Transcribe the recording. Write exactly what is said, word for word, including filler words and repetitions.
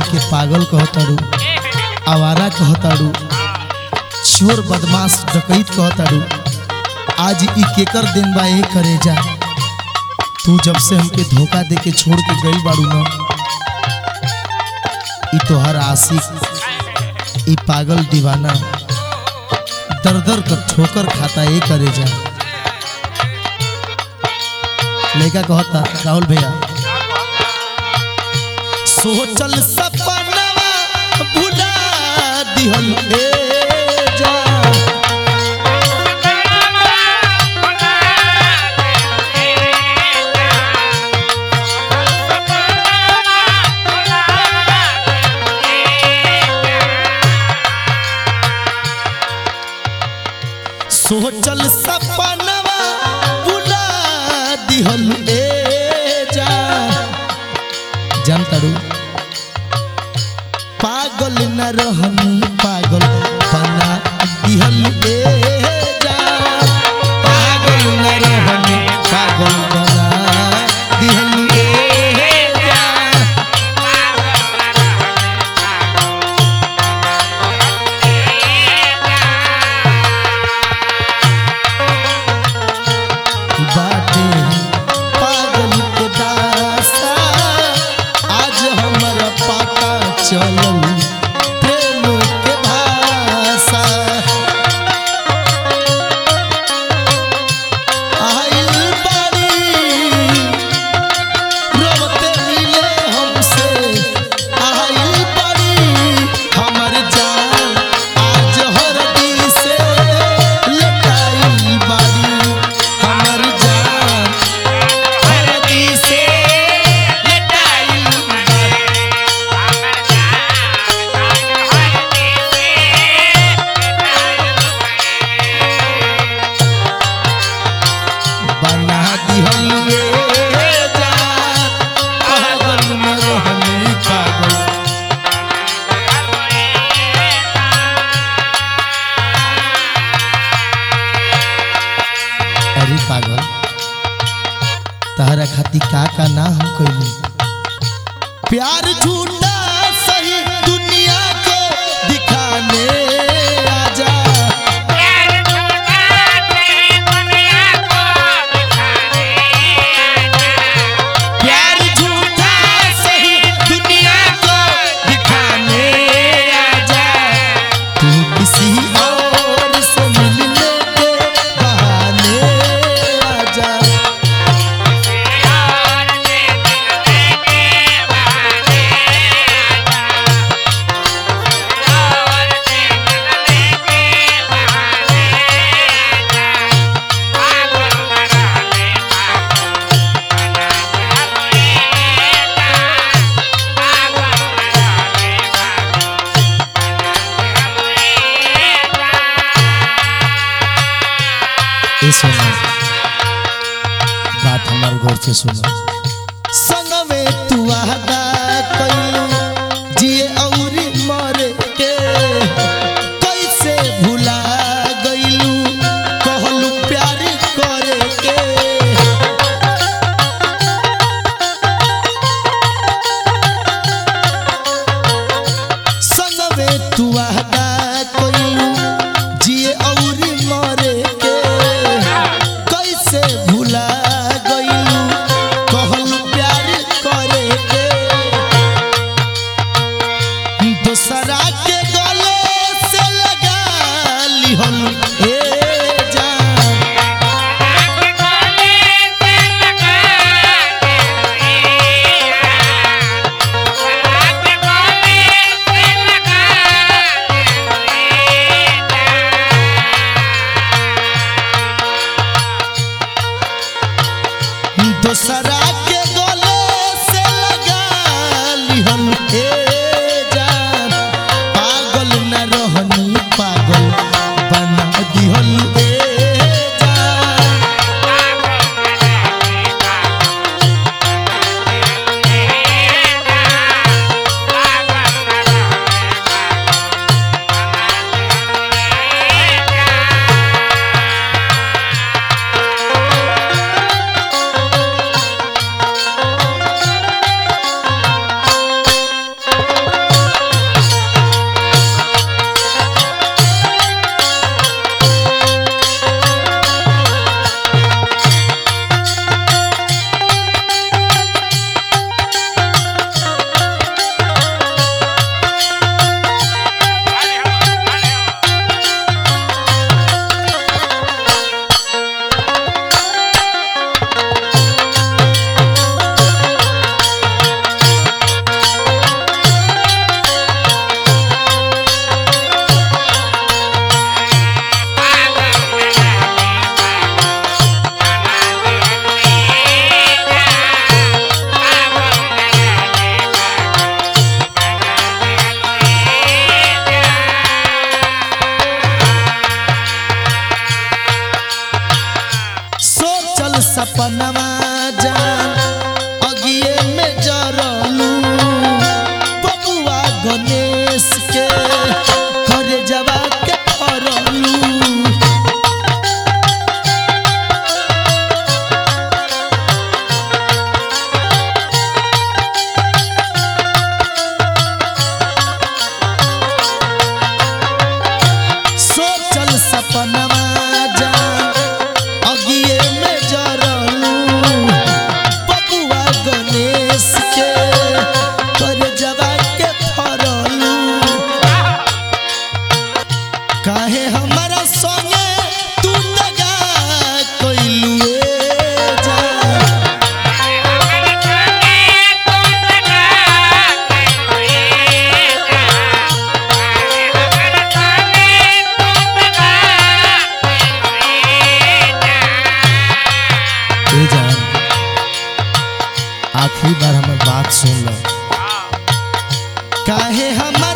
हमके पागल कहताड़ू, आवारा कहताड़ू, चोर बदमाश डकैत कहताड़ू। आज ई केकर दिन बा ए करे जा। तू जब से हमके धोखा दे के छोड़ के गई बाड़ू न, ई तोहर आशिक, ई पागल दीवाना दर दर कर ठोकर खाता ए करे जा। लड़का कहता राहुल भैया, सोचल सपनवा भुला दिहल ए जा। सोचल सपनवा भुला दिहल ए जा। जानतारू पागल न रहनी पागल बना दिहल ए जा। पागल न रहनी पागल बना दिहल ए जा। बाटे पागल के दासा आज हमरा पता चलल प्रेम के भाषा। आइल बारी रोते मिले हमसे, आइल बारी हमर जान आज हरदी से लटाइल बारी। हमर जान हरदी से लटाइल बना दिहल ए जा। पागल न रहनी पागल। अरे पागल, तहरा खाती का का ना हम कइली। प्यार झूठा सही दुनिया को दिखाने आजा। प्यार झूठा सही दुनिया को दिखाने आजा। तू किसी और से मिलने के बहाने आजा। ए सुनो, बात हमारे गौर से सुनो। संग में तू वादा कइलू जिए औरी मरे के, कैसे भुला गइलू कहलू प्यार करे के। संग में तू वादा कइलू जिए औरी मरे के, कैसे भुला गइलू कहलू प्यार करे के। सपनमा जान अगिए में जरलू बबुआ गणेश के करे जवा के फरलू सोचल सपनमा जान अगिए में जरलू बबुआ गणेश के करे जवा के फरलू काहे हमारा संगे तू दगा कइलू ए जान ए जान आखिरी बार हमर बात सुन लो काहे हम